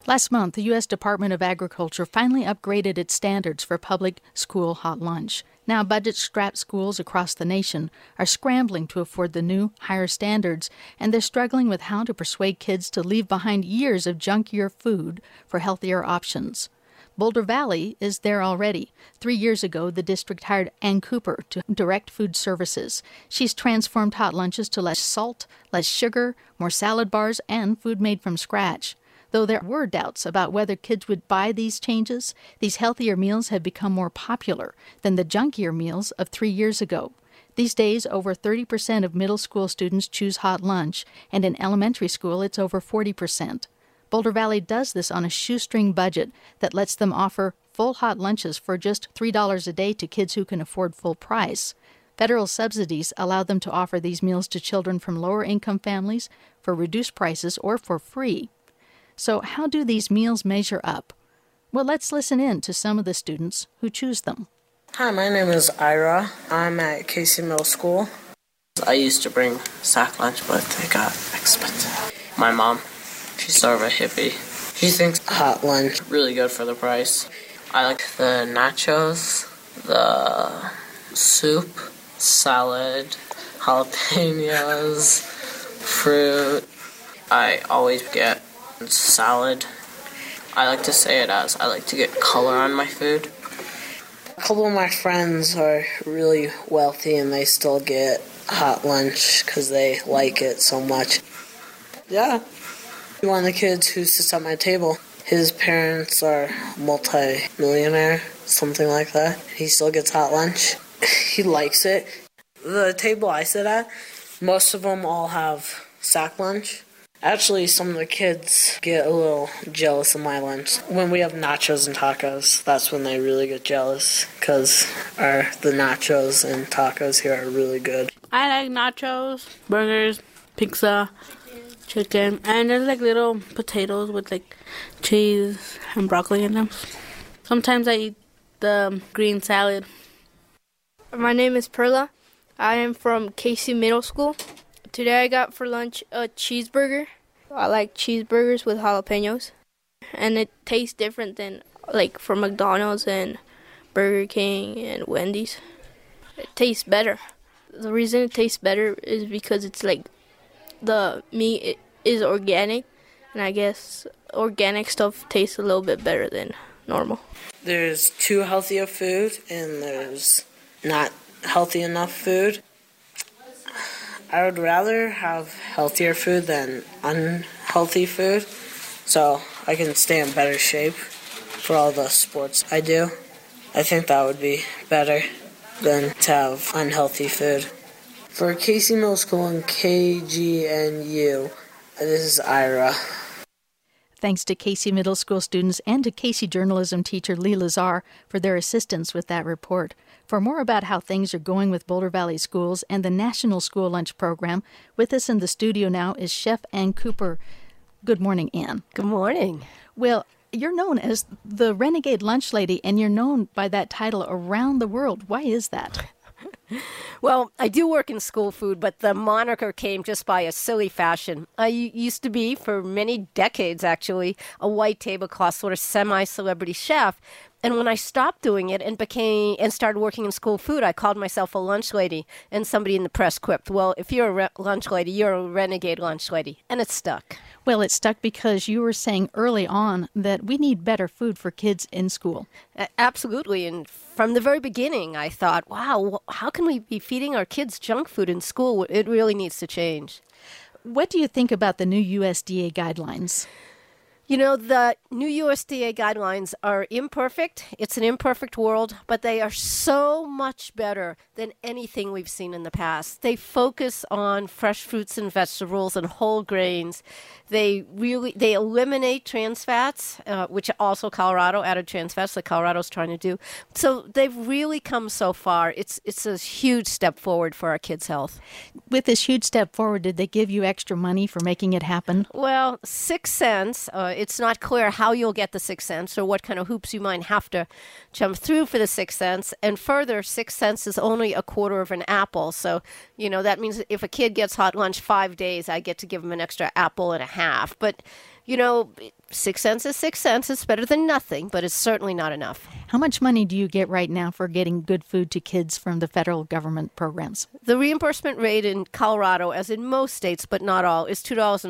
Last month, the U.S. Department of Agriculture finally upgraded its standards for public school hot lunch. Now, budget-strapped schools across the nation are scrambling to afford the new, higher standards, and they're struggling with how to persuade kids to leave behind years of junkier food for healthier options. Boulder Valley is there already. 3 years ago, the district hired Ann Cooper to direct food services. She's transformed hot lunches to less salt, less sugar, more salad bars, and food made from scratch. Though there were doubts about whether kids would buy these changes, these healthier meals have become more popular than the junkier meals of 3 years ago. These days, over 30% of middle school students choose hot lunch, and in elementary school, it's over 40%. Boulder Valley does this on a shoestring budget that lets them offer full hot lunches for just $3 a day to kids who can afford full price. Federal subsidies allow them to offer these meals to children from lower-income families for reduced prices or for free. So how do these meals measure up? Well, let's listen in to some of the students who choose them. Hi, my name is Ira. I'm at Casey Middle School. I used to bring sack lunch, but they got expensive. My mom, she's sort of a hippie. She thinks hot lunch really good for the price. I like the nachos, the soup, salad, jalapenos, fruit. I always get salad. I like to say it as I like to get color on my food. A couple of my friends are really wealthy and they still get hot lunch because they like it so much. Yeah. One of the kids who sits at my table, his parents are multi-millionaire, something like that. He still gets hot lunch. He likes it. The table I sit at, most of them all have sack lunch. Actually, some of the kids get a little jealous of my lunch. When we have nachos and tacos, that's when they really get jealous, because the nachos and tacos here are really good. I like nachos, burgers, pizza, chicken, and there's like little potatoes with like cheese and broccoli in them. Sometimes I eat the green salad. My name is Perla. I am from Casey Middle School. Today I got for lunch a cheeseburger. I like cheeseburgers with jalapenos. And it tastes different than like from McDonald's and Burger King and Wendy's. It tastes better. The reason it tastes better is because it's like the meat is organic. And I guess organic stuff tastes a little bit better than normal. There's too healthy of food and there's not healthy enough food. I would rather have healthier food than unhealthy food, so I can stay in better shape for all the sports I do. I think that would be better than to have unhealthy food. For Casey Middle School and KGNU, this is Ira. Thanks to Casey Middle School students and to Casey journalism teacher Lee Lazar for their assistance with that report. For more about how things are going with Boulder Valley Schools and the National School Lunch Program, with us in the studio now is Chef Ann Cooper. Good morning, Ann. Good morning. Well, you're known as the Renegade Lunch Lady, and you're known by that title around the world. Why is that? Well, I do work in school food, but the moniker came just by a silly fashion. I used to be, for many decades actually, a white tablecloth sort of semi-celebrity chef. And when I stopped doing it and started working in school food, I called myself a lunch lady. And somebody in the press quipped, well, if you're a lunch lady, you're a renegade lunch lady. And it stuck. Well, it stuck because you were saying early on that we need better food for kids in school. Absolutely. And from the very beginning, I thought, wow, how can we be feeding our kids junk food in school? It really needs to change. What do you think about the new USDA guidelines? You know, the new USDA guidelines are imperfect. It's an imperfect world, but they are so much better than anything we've seen in the past. They focus on fresh fruits and vegetables and whole grains. They eliminate trans fats, which also Colorado added trans fats, like Colorado's trying to do. So they've really come so far. It's a huge step forward for our kids' health. With this huge step forward, did they give you extra money for making it happen? Well, 6 cents. It's not clear how you'll get the 6 cents or what kind of hoops you might have to jump through for the 6 cents. And further, 6 cents is only a quarter of an apple. So, that means if a kid gets hot lunch 5 days, I get to give him an extra apple and a half. But, You know, 6 cents is 6 cents. It's better than nothing, but it's certainly not enough. How much money do you get right now for getting good food to kids from the federal government programs? The reimbursement rate in Colorado, as in most states, but not all, is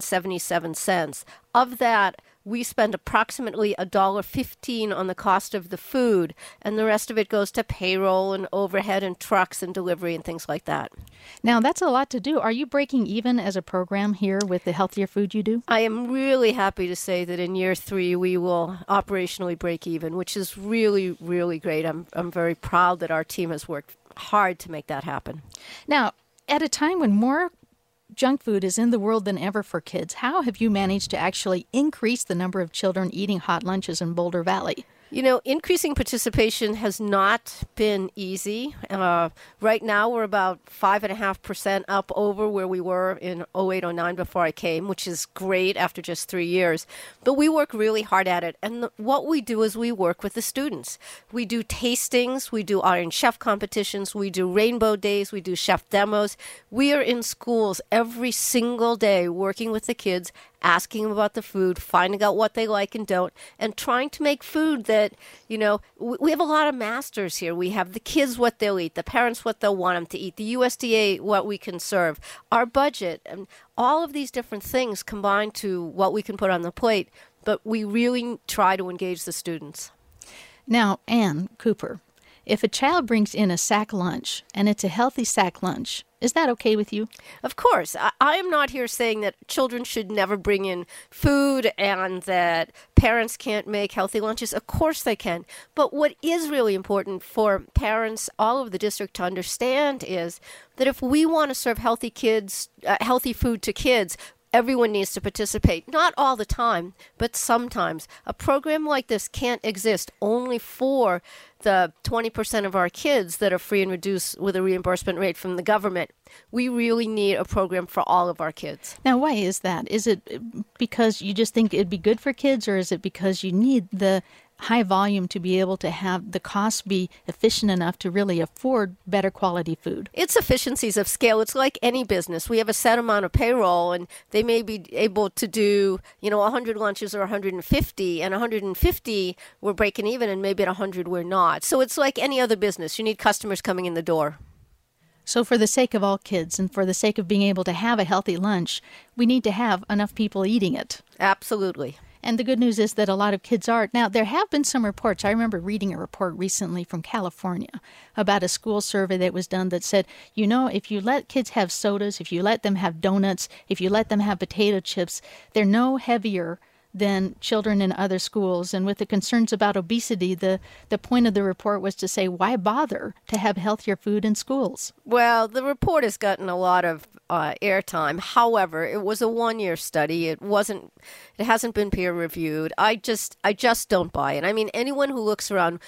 $2.77. Of that, we spend approximately $1.15 on the cost of the food, and the rest of it goes to payroll and overhead and trucks and delivery and things like that. Now, that's a lot to do. Are you breaking even as a program here with the healthier food you do? I am really happy to say that in year 3 we will operationally break even, which is really, really great. I'm very proud that our team has worked hard to make that happen. Now, at a time when more junk food is in the world than ever for kids, how have you managed to actually increase the number of children eating hot lunches in Boulder Valley? You know, increasing participation has not been easy. Right now, we're about 5.5% up over where we were in 08-09 before I came, which is great after just 3 years. But we work really hard at it. And what we do is we work with the students. We do tastings. We do Iron Chef competitions. We do rainbow days. We do chef demos. We are in schools every single day working with the kids, asking them about the food, finding out what they like and don't, and trying to make food that, you know, we have a lot of masters here. We have the kids what they'll eat, the parents what they'll want them to eat, the USDA what we can serve, our budget, and all of these different things combine to what we can put on the plate, but we really try to engage the students. Now, Ann Cooper, if a child brings in a sack lunch and it's a healthy sack lunch, is that okay with you? Of course. I am not here saying that children should never bring in food and that parents can't make healthy lunches. Of course they can. But what is really important for parents all over the district to understand is that if we want to serve healthy food to kids, everyone needs to participate. Not all the time, but sometimes. A program like this can't exist only for the 20% of our kids that are free and reduced with a reimbursement rate from the government. We really need a program for all of our kids. Now, why is that? Is it because you just think it'd be good for kids, or is it because you need the high volume to be able to have the costs be efficient enough to really afford better quality food? It's efficiencies of scale. It's like any business. We have a set amount of payroll, and they may be able to do, 100 lunches or 150, and 150 we're breaking even, and maybe at 100 we're not. So it's like any other business. You need customers coming in the door. So for the sake of all kids and for the sake of being able to have a healthy lunch, we need to have enough people eating it. Absolutely. And the good news is that a lot of kids are. Now, there have been some reports. I remember reading a report recently from California about a school survey that was done that said, if you let kids have sodas, if you let them have donuts, if you let them have potato chips, they're no heavier than children in other schools. And with the concerns about obesity, the point of the report was to say, why bother to have healthier food in schools? Well, the report has gotten a lot of airtime. However, it was a 1-year study. It hasn't been peer reviewed. I just don't buy it. I mean, anyone who looks around,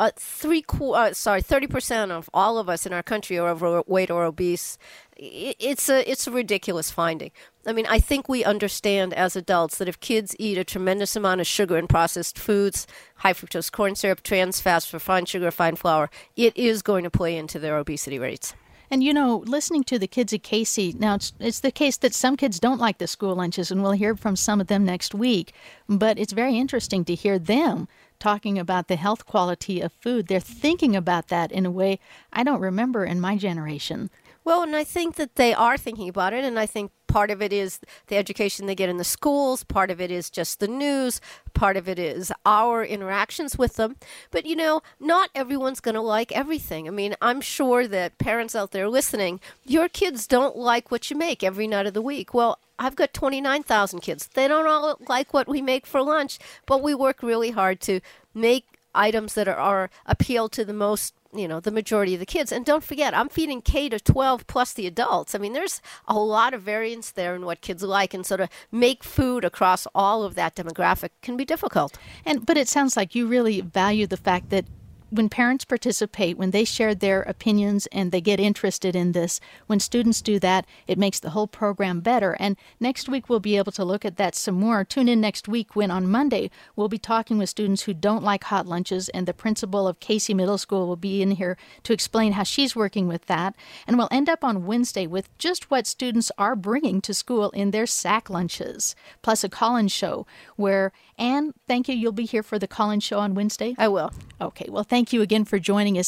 30% of all of us in our country are overweight or obese. It's a ridiculous finding. I mean, I think we understand as adults that if kids eat a tremendous amount of sugar and processed foods, high fructose corn syrup, trans fats, refined sugar, refined flour, it is going to play into their obesity rates. And, listening to the kids at Casey, now it's the case that some kids don't like the school lunches, and we'll hear from some of them next week. But it's very interesting to hear them talking about the health quality of food. They're thinking about that in a way I don't remember in my generation. Well, and I think that they are thinking about it, and I think part of it is the education they get in the schools, part of it is just the news, part of it is our interactions with them. But, not everyone's going to like everything. I mean, I'm sure that parents out there listening, your kids don't like what you make every night of the week. Well, I've got 29,000 kids. They don't all like what we make for lunch, but we work really hard to make items that are appeal to the most, the majority of the kids. And don't forget, I'm feeding K to 12 plus the adults. I mean, there's a whole lot of variance there in what kids like. And so to make food across all of that demographic can be difficult. But it sounds like you really value the fact that when parents participate, when they share their opinions and they get interested in this, when students do that, it makes the whole program better. And next week, we'll be able to look at that some more. Tune in next week when on Monday, we'll be talking with students who don't like hot lunches, and the principal of Casey Middle School will be in here to explain how she's working with that. And we'll end up on Wednesday with just what students are bringing to school in their sack lunches, plus a call-in show where, Anne, thank you, you'll be here for the call-in show on Wednesday? I will. Okay, well, thank you again for joining us.